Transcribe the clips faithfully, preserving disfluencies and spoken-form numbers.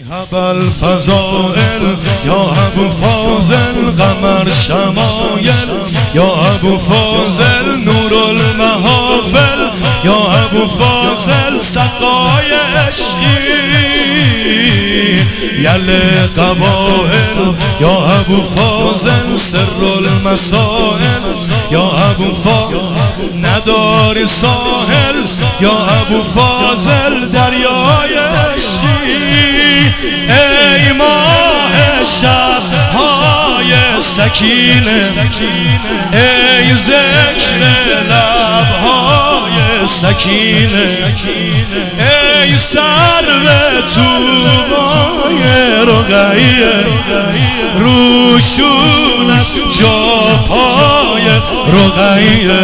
ابل فضائل یا ابو فاضل، قمر شمایل یا ابو فاضل، نور المحافل یا ابو فاضل، سقای عشقی یل قبائل یا ابو فاضل، سر المسائل یا ابو فاضل، نداری ساحل یا ابو فاضل، دریای عشقی ای ماه شب‌های سکینه، ای ذکر لب‌های سکینه، ای سرو طوبای رقیه، روشونت جاهای رقیه،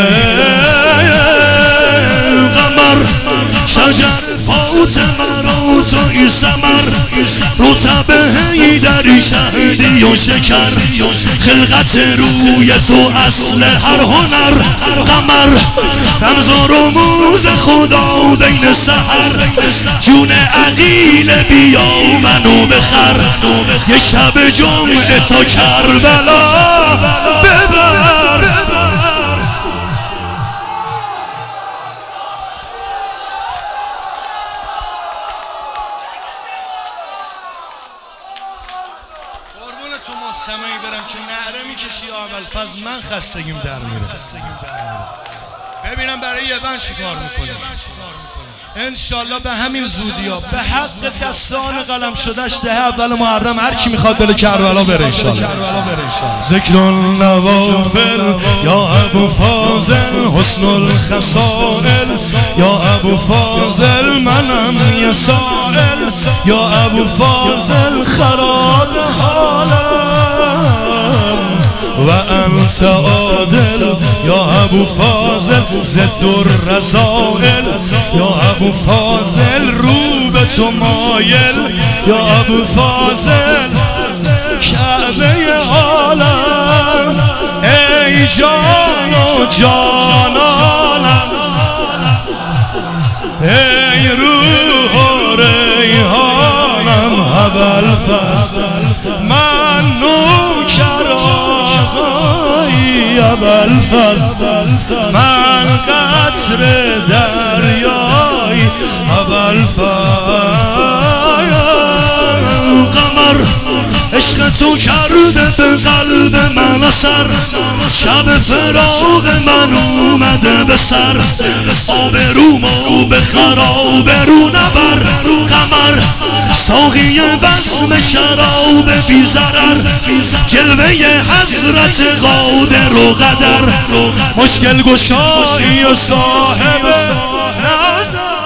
قمر شجر فاطمه رو توی سمر، رطب حیدر شهدی و شکر، خلقت روی تو اصل هر هنر، قمر رمز و رموز خدا بین سحر، جون عقیل بیا منو بخر، یه شب جمعه تا کربلا ببر. تو مستمعی برم که نعره میکشی ابوالفضل، من خستگیم در میره. ببینم برای یه بند چیکار میکنی. انشالله به همین زودی ها به حق دستان قلم شدهش ده اول محرم هر کی میخواد دل کربلا بره انشالله. ذکر النوافل یا ابو فاضل، حسن الخصائل یا ابو فاضل، منم یه سائل یا ابو فاضل، خراب حالم و انت عادل یا ابو فاضل، ضد الرذائل یا ابو فاضل، رو به تو مایل یا ابو فاضل، کعبه عالم ای جان و جانانم، ای روح و ریحانم ابوالفضل، من نوکر آقای ابوالفضل، من قطر دریای ابوالفضل، قمر عشق تو کرده به قلب من اثر، شب فراق من اومده به سر، آبرومو به خراب رو نبر، قمر ساقی بزم شراب بی ضرر، جلوه حضرت قادر و قدر، مشکل گشایی و صاحب نظر.